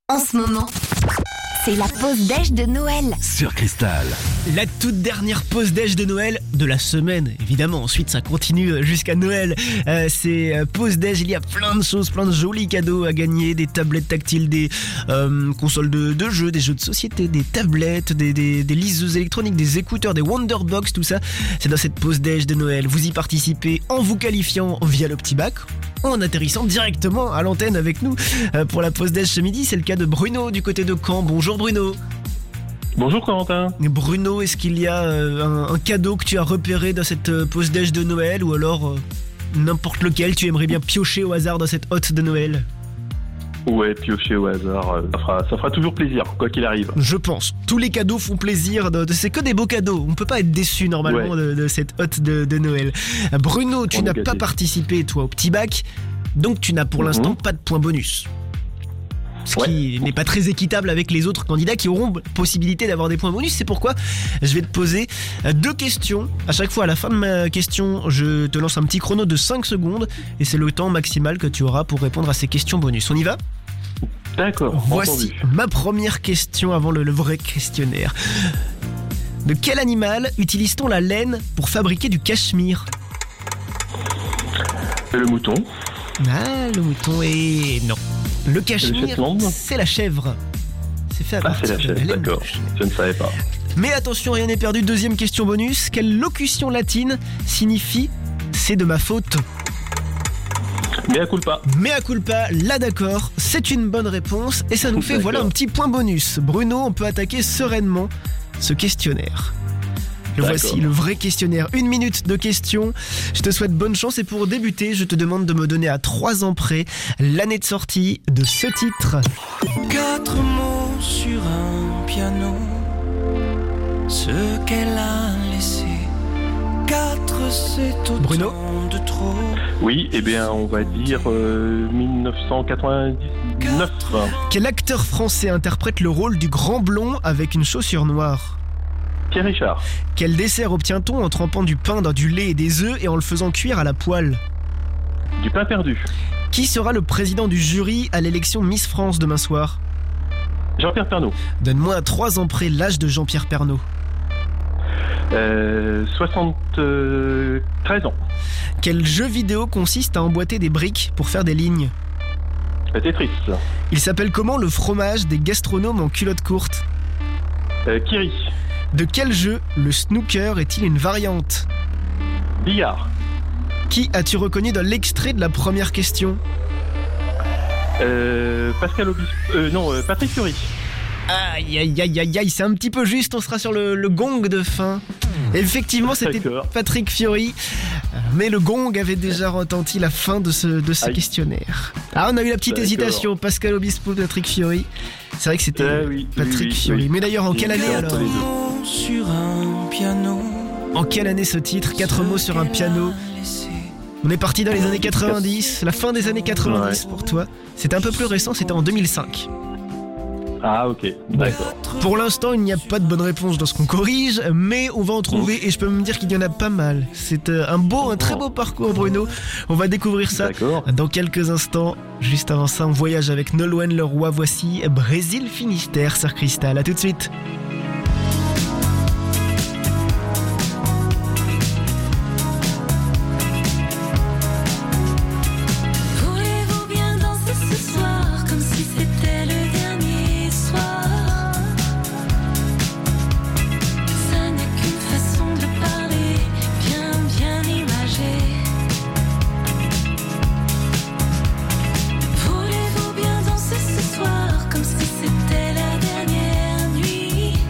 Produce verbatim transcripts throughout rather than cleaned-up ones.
En ce moment, c'est la pause déj de Noël sur Cristal. La toute dernière pause déj de Noël de la semaine, évidemment. Ensuite, ça continue jusqu'à Noël. Euh, c'est euh, pause déj. Il y a plein de choses, plein de jolis cadeaux à gagner, des tablettes tactiles, des euh, consoles de, de jeux, des jeux de société, des tablettes, des, des, des liseuses électroniques, des écouteurs, des Wonderbox, tout ça. C'est dans cette pause déj de Noël. Vous y participez en vous qualifiant via le petit bac, ou en atterrissant directement à l'antenne avec nous euh, pour la pause déj ce midi. C'est le cas de Bruno du côté de Caen. Bonjour Bruno. Bonjour Corentin. Bruno, est-ce qu'il y a euh, un, un cadeau que tu as repéré dans cette euh, pause déj de Noël, ou alors euh, n'importe lequel tu aimerais bien piocher au hasard dans cette hotte de Noël? Ouais, piocher au hasard, euh, ça fera, ça fera toujours plaisir, quoi qu'il arrive. Je pense. Tous les cadeaux font plaisir. De, de, c'est que des beaux cadeaux. On peut pas être déçu normalement Ouais. de, de cette hotte de, de Noël. Bruno, tu On est n'as gâtés. pas participé toi au petit bac, donc tu n'as pour Mhm. l'instant pas de points bonus. Ce Ouais. qui n'est pas très équitable avec les autres candidats qui auront possibilité d'avoir des points bonus. C'est pourquoi je vais te poser deux questions. À chaque fois, à la fin de ma question, je te lance un petit chrono de cinq secondes et c'est le temps maximal que tu auras pour répondre à ces questions bonus. On y va ? D'accord, Voici entendu. ma première question avant le, le vrai questionnaire. De quel animal utilise-t-on la laine pour fabriquer du cachemire ? C'est le mouton. Ah, le mouton et... non. Le cachemire, Shetland ? c'est la chèvre. C'est fait à Ah, c'est partir la de chèvre, laine de d'accord. chèvre. Je ne savais pas. Mais attention, rien n'est perdu. Deuxième question bonus. Quelle locution latine signifie « c'est de ma faute » ? Mais à culpa. Mea culpa, là d'accord, c'est une bonne réponse et ça nous fait D'accord. voilà un petit point bonus. Bruno, on peut attaquer sereinement ce questionnaire. Le D'accord. voici, le vrai questionnaire. Une minute de questions. Je te souhaite bonne chance et pour débuter, je te demande de me donner à trois ans près l'année de sortie de ce titre. Quatre mots sur un piano, ce qu'elle a laissé. Quatre, c'est autant Bruno de trop. Oui, eh bien, on va dire euh, dix-neuf cent quatre-vingt-dix-neuf. Quel acteur français interprète le rôle du grand blond avec une chaussure noire ? Pierre Richard. Quel dessert obtient-on en trempant du pain dans du lait et des œufs et en le faisant cuire à la poêle ? Du pain perdu. Qui sera le président du jury à l'élection Miss France demain soir ? Jean-Pierre Pernaut. Donne-moi à trois ans près l'âge de Jean-Pierre Pernaut. Euh, soixante-treize ans. Quel jeu vidéo consiste à emboîter des briques pour faire des lignes ? Euh, Tetris. Il s'appelle comment le fromage des gastronomes en culotte courte ? Euh, Kiri. De quel jeu le snooker est-il une variante ? Billard. Qui as-tu reconnu dans l'extrait de la première question ? Euh, Pascal Obispo. Euh, non, euh, Patrick Fiori. Aïe aïe aïe aïe aïe, c'est un petit peu juste, on sera sur le, le gong de fin. Effectivement, c'était D'accord. Patrick Fiori, mais le gong avait déjà retenti la fin de ce, de ce Aïe. questionnaire. Ah, on a eu la petite D'accord. hésitation, Pascal Obispo, Patrick Fiori. C'est vrai que c'était Ah oui, Patrick oui, oui, Fiori. oui. Mais d'ailleurs, en quelle année Quatre alors ? Mots sur un piano. En quelle année ce titre ? Quatre mots sur un piano. On est parti dans les années quatre-vingt-dix, la fin des années quatre-vingt-dix pour toi. C'était un peu plus récent, c'était en deux mille cinq. Ah, ok. D'accord. Pour l'instant, il n'y a pas de bonne réponse dans ce qu'on corrige, mais on va en trouver et je peux me dire qu'il y en a pas mal. C'est euh, un beau, un très beau parcours, Bruno. On va découvrir ça D'accord. dans quelques instants. Juste avant ça, on voyage avec Nolwenn Leroy. Voici Brésil Finistère sur Cristal. À tout de suite. Voulez-vous bien danser ce soir comme si c'était le dernier soir? Ça n'est qu'une façon de parler, bien bien imagée. Voulez-vous bien danser ce soir comme si c'était la dernière nuit?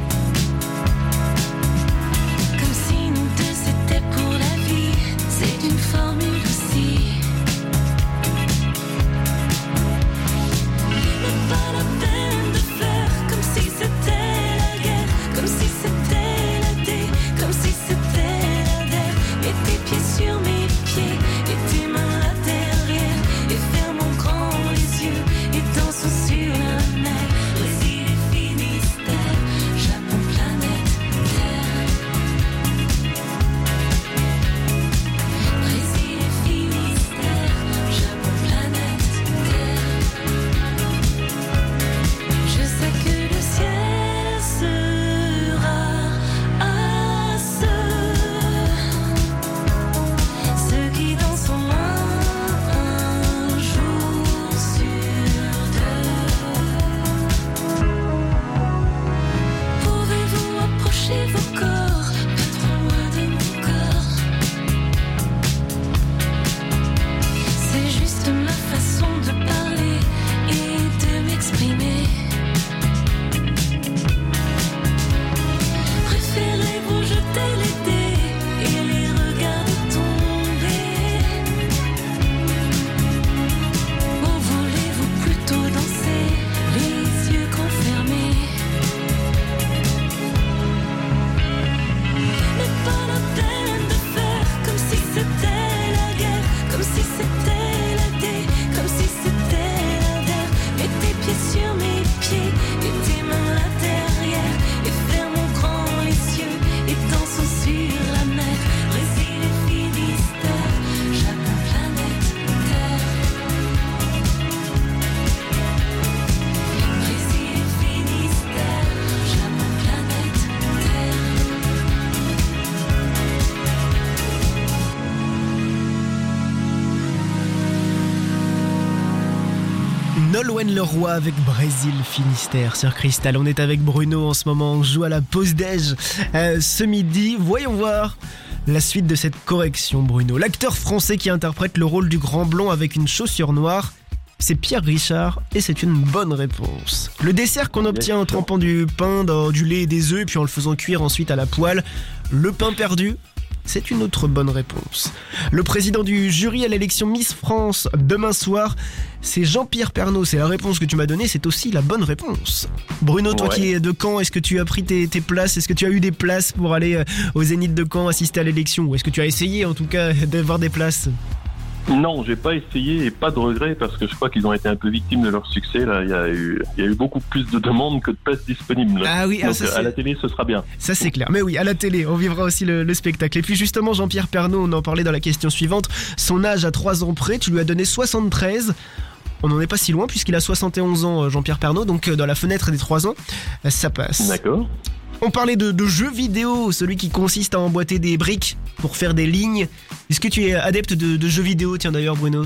Nolwenn Leroy avec Brésil Finistère sur Cristal. On est avec Bruno en ce moment, on joue à la pause déj euh, ce midi. Voyons voir la suite de cette correction, Bruno. L'acteur français qui interprète le rôle du grand blond avec une chaussure noire, c'est Pierre Richard et c'est une bonne réponse. Le dessert qu'on obtient en trempant du pain dans du lait et des œufs et puis en le faisant cuire ensuite à la poêle, le pain perdu, c'est une autre bonne réponse. Le président du jury à l'élection Miss France demain soir, c'est Jean-Pierre Pernaut. C'est la réponse que tu m'as donnée, c'est aussi la bonne réponse. Bruno, toi ouais. qui es de Caen, est-ce que tu as pris tes, tes places? Est-ce que tu as eu des places pour aller au Zénith de Caen assister à l'élection? Ou est-ce que tu as essayé en tout cas d'avoir des places? Non, j'ai pas essayé et pas de regret parce que je crois qu'ils ont été un peu victimes de leur succès. Là, il y a eu, il y a eu beaucoup plus de demandes que de places disponibles. Ah oui, donc ah, ça, à la télé, ce sera bien. Ça c'est clair. Mais oui, à la télé, on vivra aussi le, le spectacle. Et puis justement, Jean-Pierre Pernaut, on en parlait dans la question suivante. Son âge à trois ans près, tu lui as donné soixante-treize. On n'en est pas si loin puisqu'il a soixante et onze ans, Jean-Pierre Pernaut. Donc dans la fenêtre des trois ans, ça passe. D'accord. On parlait de, de jeux vidéo, celui qui consiste à emboîter des briques pour faire des lignes. Est-ce que tu es adepte de, de jeux vidéo, tiens d'ailleurs Bruno?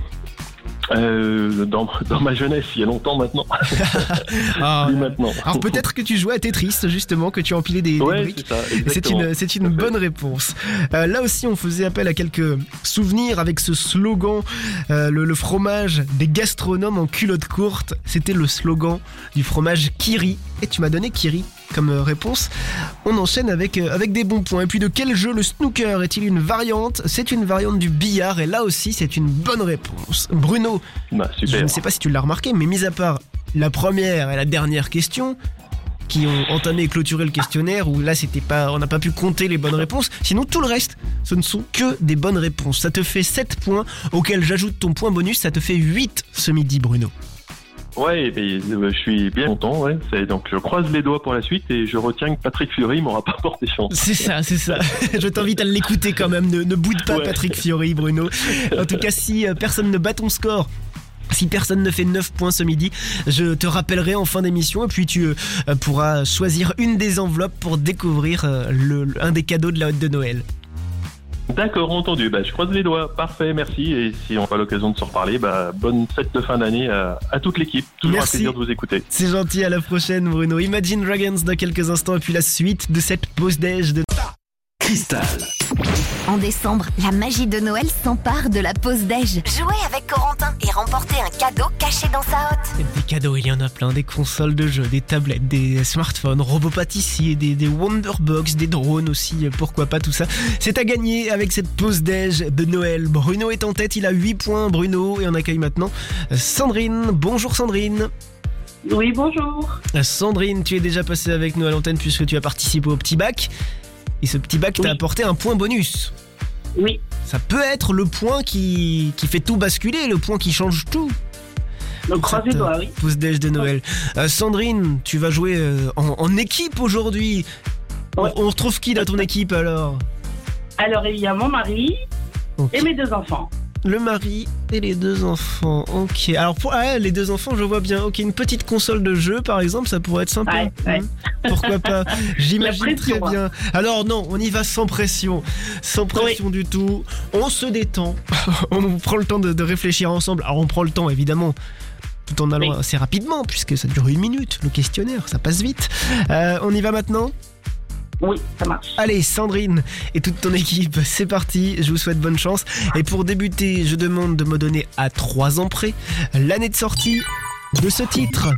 Euh, dans, dans ma jeunesse, il y a longtemps maintenant. ah, Plus maintenant. Alors peut-être que tu jouais à Tetris, justement, que tu empilais des, ouais, des briques. C'est, ça, c'est une, c'est une bonne réponse. Euh, là aussi, on faisait appel à quelques souvenirs avec ce slogan, euh, le, le fromage des gastronomes en culotte courte. C'était le slogan du fromage Kiri. Et tu m'as donné Kiri comme réponse. On enchaîne avec, euh, avec des bons points. Et puis de quel jeu le snooker est-il une variante? C'est une variante du billard et là aussi c'est une bonne réponse. Bruno, bah, super. Je ne sais pas si tu l'as remarqué, mais mis à part la première et la dernière question qui ont entamé et clôturé le questionnaire où là c'était pas, on n'a pas pu compter les bonnes réponses, sinon tout le reste ce ne sont que des bonnes réponses. Ça te fait sept points auxquels j'ajoute ton point bonus, ça te fait huit ce midi Bruno. Ouais, mais, euh, je suis bien content. Ouais. C'est, donc je croise les doigts pour la suite et je retiens que Patrick Fiori m'aura pas porté chance. C'est ça, c'est ça. Je t'invite à l'écouter quand même. Ne, ne boude pas ouais. Patrick Fiori, Bruno. En tout cas, si euh, personne ne bat ton score, si personne ne fait neuf points ce midi, je te rappellerai en fin d'émission et puis tu euh, pourras choisir une des enveloppes pour découvrir euh, le, le, un des cadeaux de la hotte de Noël. D'accord, entendu. Bah, je croise les doigts. Parfait, merci. Et si on a l'occasion de se reparler, bah, bonne fête de fin d'année à, à toute l'équipe. Toujours merci. Un plaisir de vous écouter. C'est gentil, à la prochaine Bruno. Imagine Dragons dans quelques instants et puis la suite de cette pause déj de Cristal. En décembre, la magie de Noël s'empare de la pause déj. Jouez avec Corentin et remportez un cadeau caché dans sa hotte. Des cadeaux, il y en a plein, des consoles de jeux, des tablettes, des smartphones, robots pâtissiers, des, des Wonderbox, des drones aussi, pourquoi pas tout ça. C'est à gagner avec cette pause déj de Noël. Bruno est en tête, il a huit points Bruno et on accueille maintenant Sandrine. Bonjour Sandrine. Oui, bonjour. Sandrine, tu es déjà passée avec nous à l'antenne puisque tu as participé au petit bac. Et ce petit bac oui. t'a apporté un point bonus. Oui. Ça peut être le point qui, qui fait tout basculer, le point qui change tout. Donc croisez les doigts, oui. Pause déj de Noël. Euh, Sandrine, tu vas jouer euh, en, en équipe aujourd'hui. Oui. On, on retrouve qui dans ton équipe alors? Alors il y a mon mari okay. et mes deux enfants. Le mari et les deux enfants, ok. Alors pour ah, les deux enfants, je vois bien. Ok, une petite console de jeu, par exemple, ça pourrait être sympa. Ouais, ouais. Mmh. Pourquoi pas? J'imagine très bien. Alors non, on y va sans pression, sans pression oui. du tout. On se détend, on prend le temps de, de réfléchir ensemble. Alors on prend le temps, évidemment, tout en allant oui. assez rapidement, puisque ça dure une minute. Le questionnaire, ça passe vite. Euh, on y va maintenant? Oui, ça marche. Allez, Sandrine et toute ton équipe, c'est parti, je vous souhaite bonne chance. Et pour débuter, je demande de me donner à trois ans près l'année de sortie de ce titre.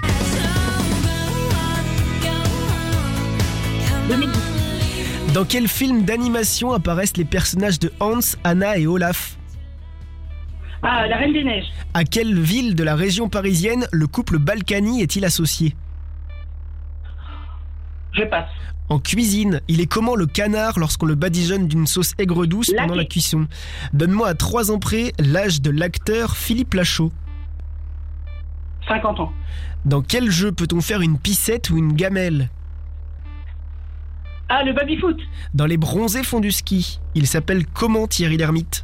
deux mille dix. Dans quel film d'animation apparaissent les personnages de Hans, Anna et Olaf? Ah, La Reine des Neiges. À quelle ville de la région parisienne le couple Balkany est-il associé? Je passe. En cuisine, il est comment le canard lorsqu'on le badigeonne d'une sauce aigre douce pendant la cuisson? Donne-moi à trois ans près l'âge de l'acteur Philippe Lachaud. cinquante ans. Dans quel jeu peut-on faire une piscette ou une gamelle? Ah, le baby-foot. Dans Les Bronzés font du ski, il s'appelle comment Thierry Lhermitte?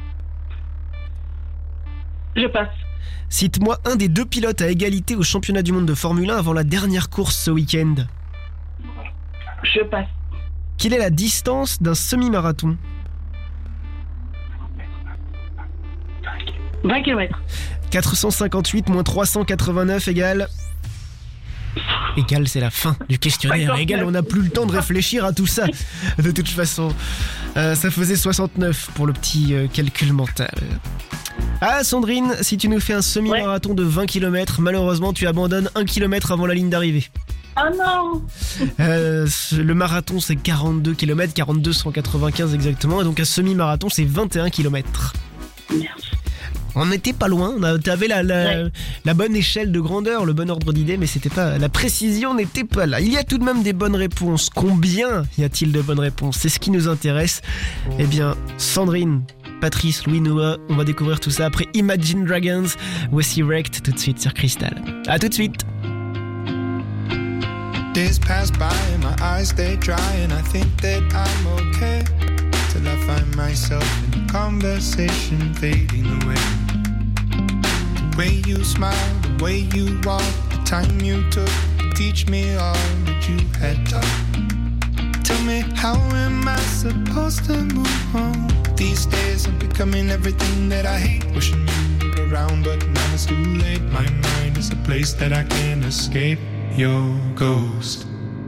Je passe. Cite-moi un des deux pilotes à égalité au championnat du monde de Formule un avant la dernière course ce week-end. Je passe. Quelle est la distance d'un semi-marathon? vingt kilomètres. quatre cent cinquante-huit moins trois cent quatre-vingt-neuf égale... Égal, c'est la fin du questionnaire. Égal, on n'a plus le temps de réfléchir à tout ça. De toute façon, euh, ça faisait soixante-neuf pour le petit euh, calcul mental. Ah, Sandrine, si tu nous fais un semi-marathon de vingt kilomètres, malheureusement, tu abandonnes un kilomètre avant la ligne d'arrivée. Ah non. Euh, le marathon, c'est quarante-deux kilomètres, quarante-deux cent quatre-vingt-quinze exactement. Et donc, un semi-marathon, c'est vingt et un kilomètres. Merde. On n'était pas loin, t'avais la, la, Ouais. la bonne échelle de grandeur, le bon ordre d'idée, mais c'était pas, la précision n'était pas là. Il y a tout de même des bonnes réponses. Combien y a-t-il de bonnes réponses? C'est ce qui nous intéresse. Eh bien, Sandrine, Patrice, Louis, Noah, on va découvrir tout ça après Imagine Dragons. Voici Wrecked tout de suite sur Crystal. À tout de suite. Days pass by and my eyes stay dry and I think that I'm okay till I find myself in a conversation fading away. The way you smile, the way you walk, the time you took to teach me all that you had taught. Tell me, how am I supposed to move on? These days I'm becoming everything that I hate. Wishing you were around, but now it's too late. My mind is a place that I can't escape. Your ghost.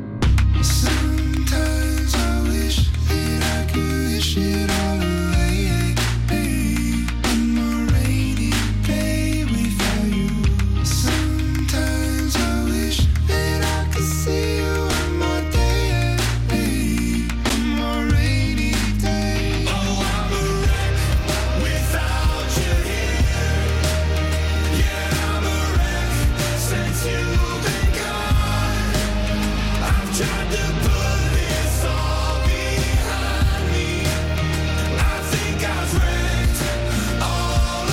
Sometimes I wish that I could wish it all away. One more rainy day without you. Sometimes I wish that I could see you one more day. One more rainy day. Oh, I'm a wreck without you here. Yeah, I'm a wreck since you've been gone. I've tried to put this all behind me. I think I was wrecked all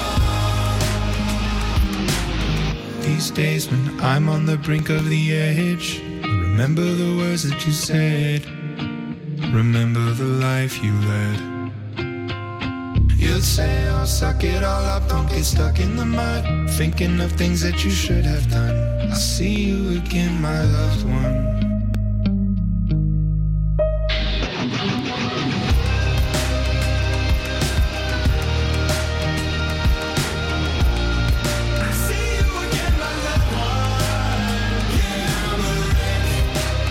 along. These days when I'm on the brink of the edge, I remember the words that you said. Remember the life you led. You'd say, oh, suck it all up, don't get stuck in the mud. Thinking of things that you should have done. I'll see you again, my loved one. I see you again, my loved one. Yeah, I'm a wreck.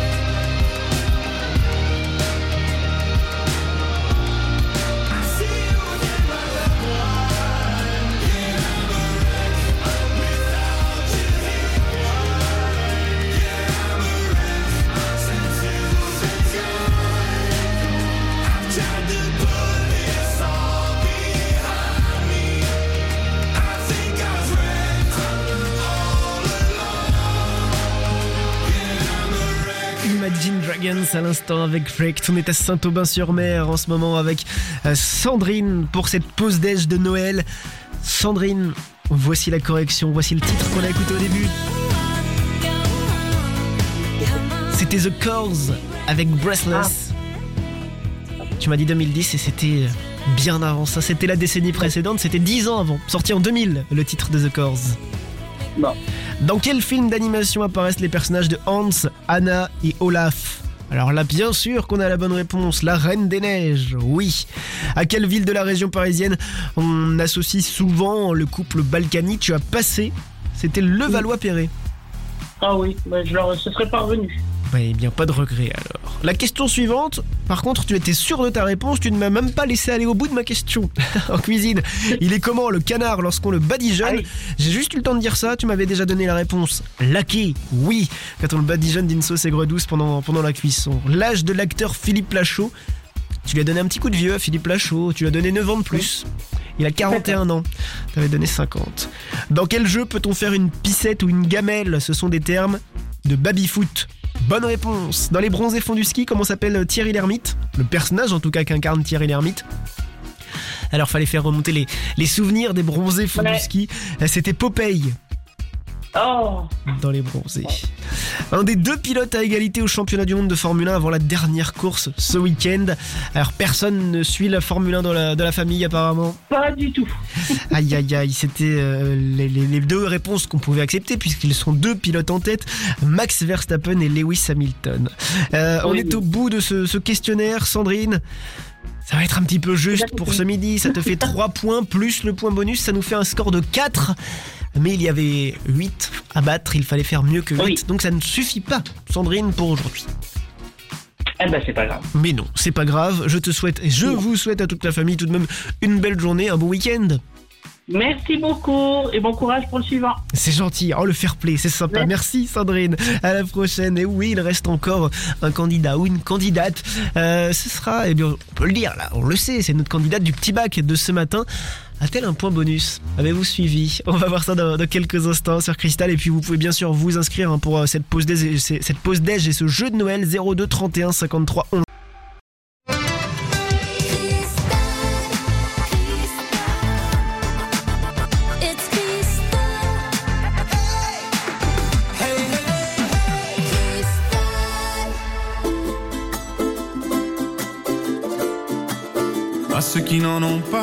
I see you again, my loved one. Yeah, I'm a wreck without you here. Yeah, I'm a wreck since you've been gone. I've tried to put this all behind me. I think I was wrecked all along. Yeah, I'm a wreck. Imagine Dragons à l'instant avec Wrecked. On est à Saint-Aubin-sur-Mer en ce moment avec euh, Sandrine pour cette pause déj de Noël. Sandrine, voici la correction, voici le titre qu'on a écouté au début. C'était The Cause avec Breathless. Tu m'as dit deux mille dix et c'était bien avant ça. C'était la décennie précédente, c'était dix ans avant. Sorti en deux mille, le titre de The Cause. Bon. Dans quel film d'animation apparaissent les personnages de Hans, Anna et Olaf? Alors là, bien sûr qu'on a la bonne réponse. La Reine des Neiges, oui. À quelle ville de la région parisienne on associe souvent le couple Balkany? Tu as passé, c'était Levallois-Perret. Ah oui, bah, je leur ce serait pas revenu. Eh bien, pas de regret alors. La question suivante, par contre, tu étais sûr de ta réponse, tu ne m'as même pas laissé aller au bout de ma question. En cuisine, il est comment le canard lorsqu'on le badigeonne? Ah oui. J'ai juste eu le temps de dire ça, tu m'avais déjà donné la réponse. Laqué, oui, quand on le badigeonne d'une sauce aigre douce pendant, pendant la cuisson. L'âge de l'acteur Philippe Lachaud, tu lui as donné un petit coup de vieux à Philippe Lachaud, tu lui as donné neuf ans de plus. Il a quarante et un ans, t'avais donné cinquante. Dans quel jeu peut-on faire une pissette ou une gamelle? Ce sont des termes de baby-foot. Bonne réponse. Dans les bronzés fonds du ski, comment s'appelle Thierry Lhermitte? Le personnage en tout cas qu'incarne Thierry Lhermitte. Alors fallait faire remonter les, les souvenirs des bronzés fonds Ouais. du ski. C'était Popeye Oh, dans les bronzés. Un des deux pilotes à égalité au championnat du monde de Formule un avant la dernière course ce week-end. Alors personne ne suit la Formule un dans la, dans la famille apparemment. pas du tout. Aïe aïe aïe, c'était euh, les, les, les deux réponses qu'on pouvait accepter puisqu'ils sont deux pilotes en tête, Max Verstappen et Lewis Hamilton. Euh, on Oui. est au bout de ce, ce questionnaire, Sandrine. Ça va être un petit peu juste pour ce midi. Ça te fait trois points plus le point bonus. Ça nous fait un score de quatre. Mais il y avait huit à battre. Il fallait faire mieux que huit. Oui. Donc ça ne suffit pas, Sandrine, pour aujourd'hui. Eh ben, c'est pas grave. Mais non, c'est pas grave. Je te souhaite et je vous souhaite à toute la famille tout de même une belle journée, un bon week-end. Merci beaucoup et bon courage pour le suivant. C'est gentil, oh le fair play, c'est sympa. Ouais. Merci Sandrine, à la prochaine. Et oui, il reste encore un candidat ou une candidate. Euh, ce sera, eh bien, on peut le dire là, on le sait, c'est notre candidate du petit bac de ce matin. A-t-elle un point bonus? Avez-vous suivi? On va voir ça dans, dans quelques instants sur Cristal. Et puis vous pouvez bien sûr vous inscrire hein, pour euh, cette pause déj et, cette pause déj et ce jeu de Noël. Zéro deux trente et un cinquante-trois onze. À ceux qui n'en ont pas,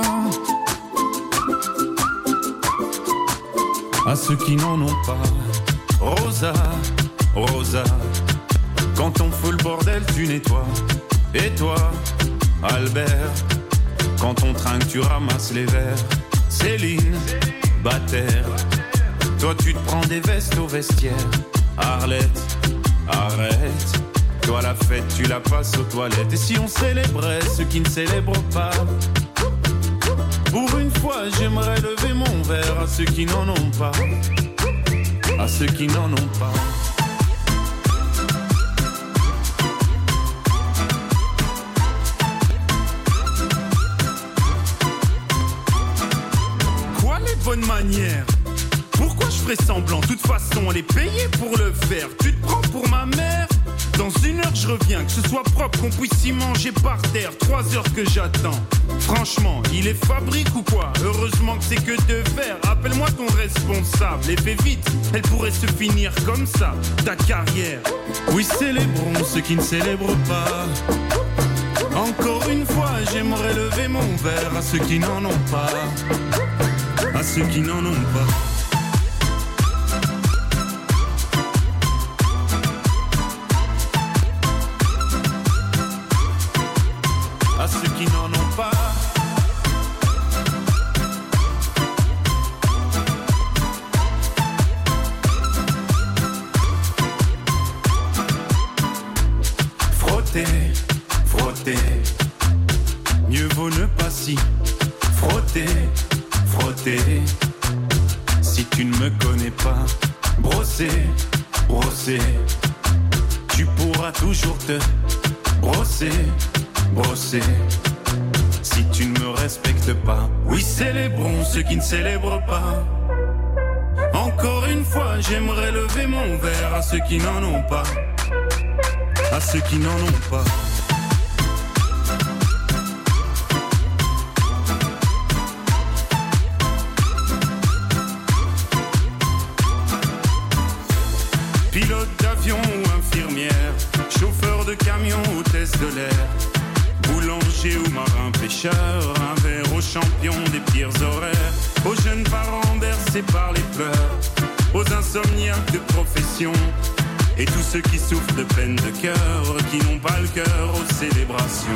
à ceux qui n'en ont pas. Rosa, Rosa, quand on fout le bordel, tu nettoies. Et toi, Albert, quand on trinque, tu ramasses les verres. Céline, Bataire, toi tu te prends des vestes au vestiaire. Arlette, arrête. Toi la fête, tu la passes aux toilettes. Et si on célébrait ceux qui ne célèbrent pas? Pour une fois, j'aimerais lever mon verre à ceux qui n'en ont pas. À ceux qui n'en ont pas. Quoi les bonnes manières? Pourquoi je ferais semblant? De toute façon, elle est payée pour le faire. Tu te prends pour ma mère? Dans une heure je reviens, que ce soit propre, qu'on puisse y manger par terre. Trois heures que j'attends. Franchement, il est fabrique ou quoi? Heureusement que c'est que de verre. Appelle-moi ton responsable et fais vite, elle pourrait se finir comme ça, ta carrière. Oui, célébrons ceux qui ne célèbrent pas. Encore une fois, j'aimerais lever mon verre à ceux qui n'en ont pas. À ceux qui n'en ont pas. À ceux qui n'en ont pas. Frotter, frotter, mieux vaut ne pas si. Frotter, frotter, si tu ne me connais pas. Brosser, brosser, tu pourras toujours te brosser. Brosser, si tu ne me respectes pas. Oui, célébrons ceux qui ne célèbrent pas. Encore une fois, j'aimerais lever mon verre à ceux qui n'en ont pas. À ceux qui n'en ont pas. Pilote d'avion ou infirmière, chauffeur de camion, hôtesse de l'air, boulanger ou marin pêcheur, un verre aux champions des pires horaires, aux jeunes parents bercés par les pleurs, aux insomniaques de profession, et tous ceux qui souffrent de peine de cœur, qui n'ont pas le cœur aux célébrations.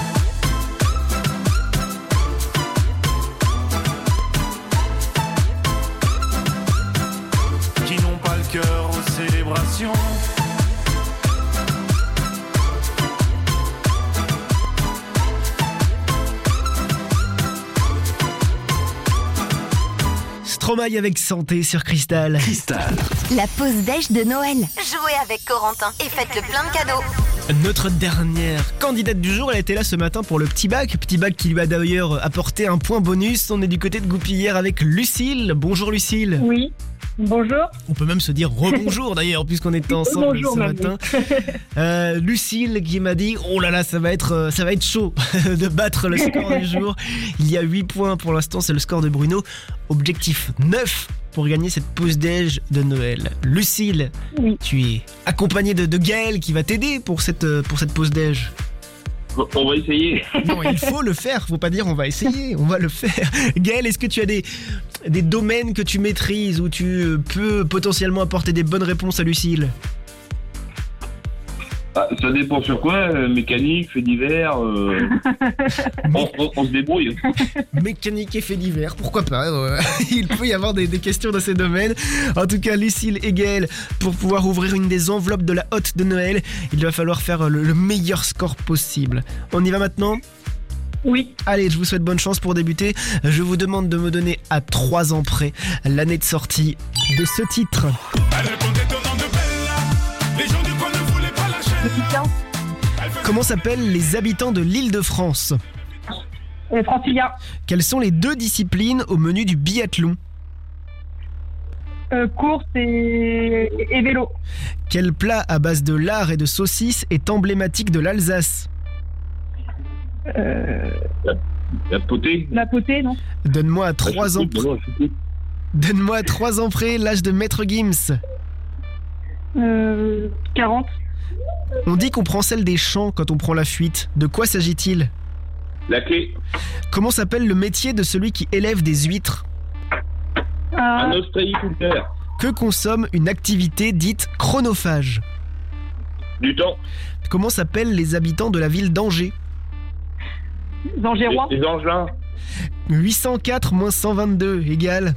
Qui n'ont pas le cœur aux célébrations. Stromae avec Santé sur Cristal. Cristal. La pause déj de Noël. Jouez avec Corentin et faites-le plein de cadeaux. Notre dernière candidate du jour, elle était là ce matin pour le petit bac. Petit bac qui lui a d'ailleurs apporté un point bonus. On est du côté de Goupillières avec Lucille. Bonjour Lucille. Oui, bonjour. On peut même se dire rebonjour d'ailleurs puisqu'on était ensemble Bonjour, ce mamie. matin. Euh, Lucille qui m'a dit oh là là ça va être euh, ça va être chaud de battre le score du jour. Il y a huit points pour l'instant, c'est le score de Bruno. Objectif neuf pour gagner cette pause déj de Noël. Lucille, Oui. tu es accompagnée de, de Gaël qui va t'aider pour cette, euh, pour cette pause déj. On va essayer. Non, il faut le faire, faut pas dire on va essayer, on va le faire. Gaël, est-ce que tu as des, des domaines que tu maîtrises où tu peux potentiellement apporter des bonnes réponses à Lucille? Ah, ça dépend sur quoi, euh, mécanique, fait divers, euh, on, on, on se débrouille. Mécanique et faits divers, pourquoi pas euh, il peut y avoir des, des questions dans ces domaines. En tout cas, Lucille et Gaël, pour pouvoir ouvrir une des enveloppes de la hotte de Noël, il va falloir faire le, le meilleur score possible. On y va maintenant ? Oui. Allez, je vous souhaite bonne chance pour débuter. Je vous demande de me donner à trois ans près l'année de sortie de ce titre. Comment s'appellent les habitants de l'Île-de-France ? Euh, Francilien. Quelles sont les deux disciplines au menu du biathlon ? Euh, course et... et vélo. Quel plat à base de lard et de saucisses est emblématique de l'Alsace ? Euh... La potée. La potée, non ? Donne-moi à trois ans Ah, près. Donne-moi à trois ans près l'âge de Maître Gims. Euh... quarante. On dit qu'on prend celle des champs quand on prend la fuite. De quoi s'agit-il ? La clé. Comment s'appelle le métier de celui qui élève des huîtres ? Un Euh... ostréiculteur. Que consomme une activité dite chronophage ? Du temps. Comment s'appellent les habitants de la ville d'Angers ? Zangérois. Les, les engins. huit cent quatre moins cent vingt-deux égale...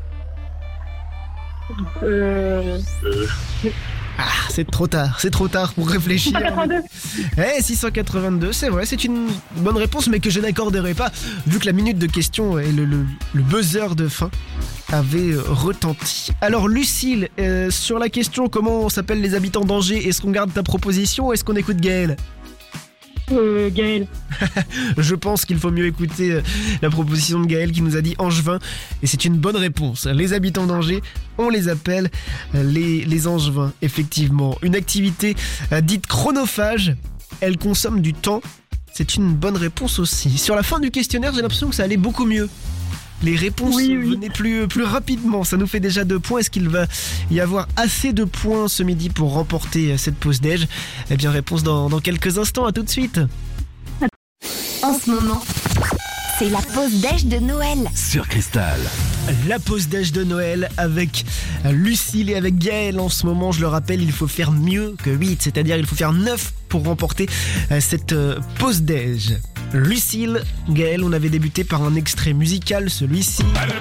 Euh... Ah, c'est trop tard, c'est trop tard pour réfléchir. six cent quatre-vingt-deux. Eh, six cent quatre-vingt-deux, c'est vrai, c'est une bonne réponse, mais que je n'accorderai pas, vu que la minute de question et le, le, le buzzer de fin avaient euh, retenti. Alors, Lucille, euh, sur la question comment s'appellent les habitants d'Angers, est-ce qu'on garde ta proposition ou est-ce qu'on écoute Gaël ? Euh... Gaël. Je pense qu'il faut mieux écouter euh, la proposition de Gaël qui nous a dit Angevin, et c'est une bonne réponse. Les habitants d'Angers, on les appelle euh, les, les Angevins, effectivement. Une activité euh, dite chronophage, elle consomme du temps, c'est une bonne réponse aussi. Sur la fin du questionnaire, j'ai l'impression que ça allait beaucoup mieux. Les réponses Oui, oui. venaient plus, plus rapidement, ça nous fait déjà deux points. Est-ce qu'il va y avoir assez de points ce midi pour remporter euh, cette pause déj ? Eh bien, réponse dans, dans quelques instants, à tout de suite. En ce moment, c'est la pause déj de Noël. Sur Cristal. La pause déj de Noël avec Lucille et avec Gaël. En ce moment, je le rappelle, il faut faire mieux que huit, c'est-à-dire il faut faire neuf pour remporter cette pause déj. Lucille, Gaël, on avait débuté par un extrait musical, celui-ci.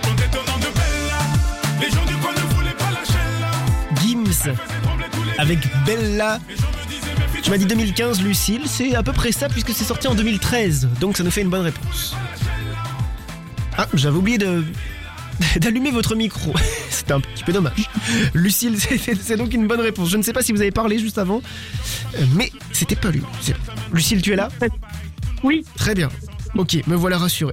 Gims avec Bella. Tu m'as dit deux mille quinze, Lucille, c'est à peu près ça puisque c'est sorti en deux mille treize, donc ça nous fait une bonne réponse. Ah, j'avais oublié de... d'allumer votre micro. C'était un petit peu dommage. Lucille, c'est, c'est donc une bonne réponse. Je ne sais pas si vous avez parlé juste avant, mais c'était pas lui. C'est... Lucille, tu es là ? Oui. Très bien. Ok, me voilà rassuré.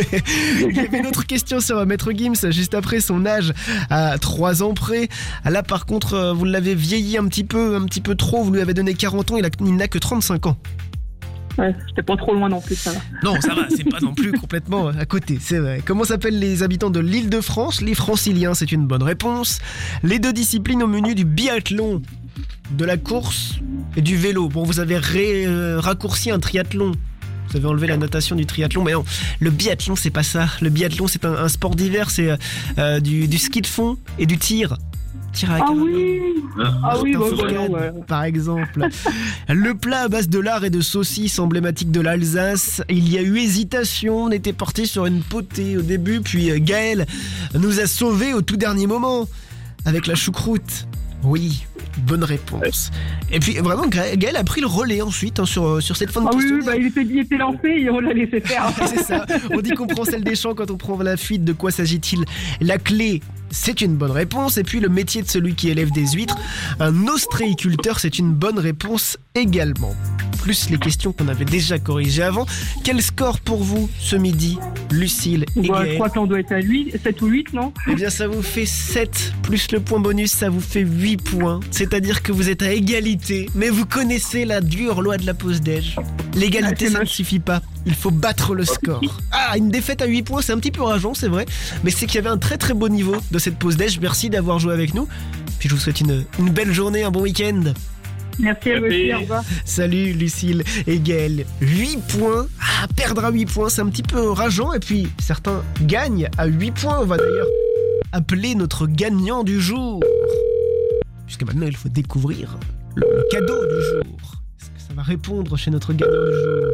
Il y avait une autre question sur Maître Gims, juste après son âge à trois ans près. Là par contre, vous l'avez vieilli un petit peu, un petit peu trop, vous lui avez donné quarante ans, il, a, il n'a que trente-cinq ans. Ouais, j'étais pas trop loin non plus, ça va. Non, ça va, c'est pas non plus complètement à côté, c'est vrai. Comment s'appellent les habitants de l'Île-de-France ? Les Franciliens, c'est une bonne réponse. Les deux disciplines au menu du biathlon, de la course et du vélo. Bon, vous avez ré, euh, raccourci un triathlon. Vous avez enlevé la notation du triathlon, mais non, le biathlon c'est pas ça. Le biathlon c'est un, un sport d'hiver, c'est euh, du, du ski de fond et du tir. Tir à la Ah carabine. oui. Ah oui, bah, bah, non, ouais. Par exemple. Le plat à base de lard et de saucisses emblématique de l'Alsace. Il y a eu hésitation, on était parti sur une potée au début, puis Gaël nous a sauvés au tout dernier moment avec la choucroute. Oui, bonne réponse. Et puis vraiment, Gaël a pris le relais ensuite hein, sur, sur cette fin de Ah oui, questionnaire. oui, bah, il, était, il était lancé et on l'a laissé faire. C'est ça, on dit qu'on prend celle des champs quand on prend la fuite. De quoi s'agit-il ? La clé, c'est une bonne réponse. Et puis le métier de celui qui élève des huîtres, un ostréiculteur, c'est une bonne réponse également. Plus les questions qu'on avait déjà corrigées avant. Quel score pour vous ce midi, Lucille et Bah, je Gaël ? crois qu'on doit être à huit, sept ou huit, non ? Eh bien ça vous fait sept, plus le point bonus, ça vous fait huit points. C'est-à-dire que vous êtes à égalité, mais vous connaissez la dure loi de la pause déj. L'égalité, Ah, ça ne moche. suffit pas, il faut battre le score. Ah, une défaite à huit points, c'est un petit peu rageant, c'est vrai, mais c'est qu'il y avait un très très beau niveau de cette pause déj. Merci d'avoir joué avec nous, puis je vous souhaite une, une belle journée, un bon week-end. Merci à vous aussi, au revoir. Salut Lucille et Gaël. huit points. Ah, perdre à huit points, c'est un petit peu rageant. Et puis, certains gagnent à huit points. On va d'ailleurs appeler notre gagnant du jour. Puisque maintenant, il faut découvrir le, le cadeau du jour. ça va répondre chez notre gagnant du jour.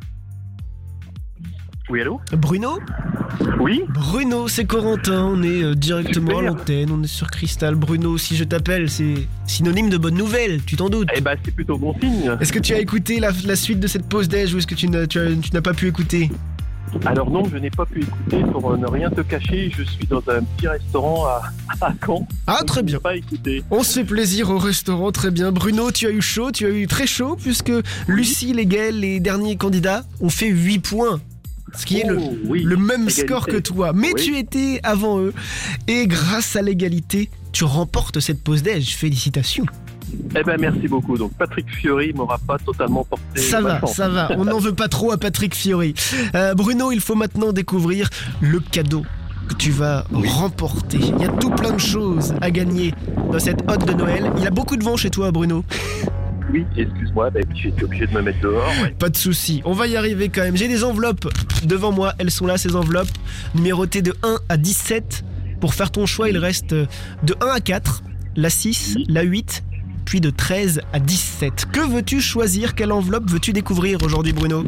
Oui, allô? Bruno? Oui? Bruno, c'est Corentin, on est euh, directement Super. à l'antenne, on est sur Cristal. Bruno, si je t'appelle, c'est synonyme de bonne nouvelle, tu t'en doutes. Eh ben, c'est plutôt bon signe. Est-ce que tu as écouté la, la suite de cette pause déj ou est-ce que tu n'as, tu as- tu n'as pas pu écouter? Alors non, je n'ai pas pu écouter. Pour euh, ne rien te cacher, je suis dans un petit restaurant à, à Caen. Ah, Donc, très je n'ai bien. pas écouté. On se fait plaisir au restaurant, très bien. Bruno, tu as eu chaud, tu as eu très chaud, puisque Lucie et Gaël, les derniers candidats, ont fait huit points. Ce qui est le, Oh, oui. le même Égalité. score que toi. Mais Oui. tu étais avant eux. Et grâce à l'égalité, tu remportes cette pause déj. Félicitations. Eh ben, merci beaucoup. Donc, Patrick Fiori m'aura pas totalement porté. Ça va, malchance. ça va. On n'en veut pas trop à Patrick Fiori. Euh, Bruno, il faut maintenant découvrir le cadeau que tu vas remporter. Il y a tout plein de choses à gagner dans cette hotte de Noël. Il y a beaucoup de vent chez toi, Bruno. Oui, excuse-moi, ben, j'ai été obligé de me mettre dehors. Ouais. Pas de souci, on va y arriver quand même. J'ai des enveloppes devant moi, elles sont là ces enveloppes, numérotées de un à dix-sept. Pour faire ton choix, il reste de un à quatre, la six, Oui. la huit, puis de treize à dix-sept. Que veux-tu choisir? Quelle enveloppe veux-tu découvrir aujourd'hui, Bruno?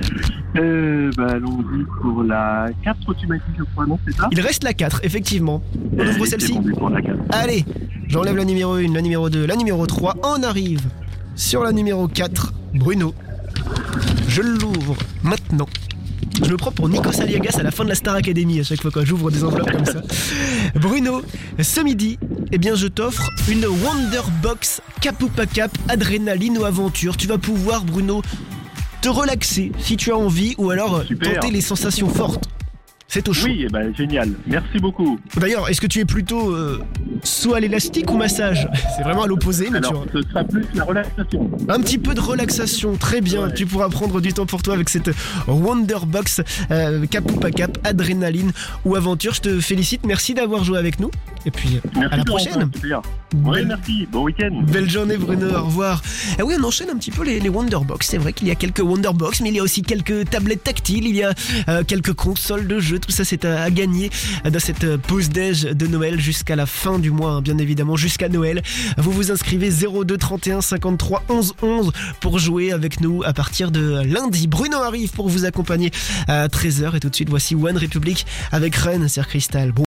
Euh, ben, allons-y pour la quatre, tu m'as dit, je crois, non, c'est ça? Il reste la quatre, effectivement. On ouvre Allez, celle-ci. c'est bon, pour la quatre. Allez, j'enlève la numéro un, la numéro deux, la numéro trois. On arrive sur la numéro quatre, Bruno. Je l'ouvre maintenant. Je me prends pour Nikos Aliagas à la fin de la Star Academy à chaque fois quand j'ouvre des enveloppes comme ça. Bruno, ce midi, eh bien je t'offre une Wonderbox Cap ou pas Cap, adrénaline ou aventure. Tu vas pouvoir, Bruno, te relaxer si tu as envie ou alors Super. tenter les sensations fortes. C'est au chaud. Oui, eh ben, génial. Merci beaucoup. D'ailleurs, est-ce que tu es plutôt euh, saut à l'élastique ou massage? C'est vraiment à l'opposé, mais tu Alors, vois. ce sera plus la relaxation. Un petit peu de relaxation, très bien. Ouais. Tu pourras prendre du temps pour toi avec cette Wonderbox euh, Cap ou pas Cap, adrénaline ou aventure. Je te félicite, merci d'avoir joué avec nous. Et puis Merci à la de prochaine. rencontrer, super. Oui, Belle- merci. Bon week-end. Belle journée Bruno, au revoir. Ah oui, on enchaîne un petit peu les, les Wonderbox. C'est vrai qu'il y a quelques Wonderbox, mais il y a aussi quelques tablettes tactiles, il y a euh, quelques consoles de jeux. Tout ça, c'est à, à gagner dans cette euh, pause déj de Noël jusqu'à la fin du mois, hein, bien évidemment, jusqu'à Noël. Vous vous inscrivez zéro deux trente et un cinquante-trois onze onze pour jouer avec nous à partir de lundi. Bruno arrive pour vous accompagner à treize heures et tout de suite, voici One Republic avec Run sur Cristal. Bon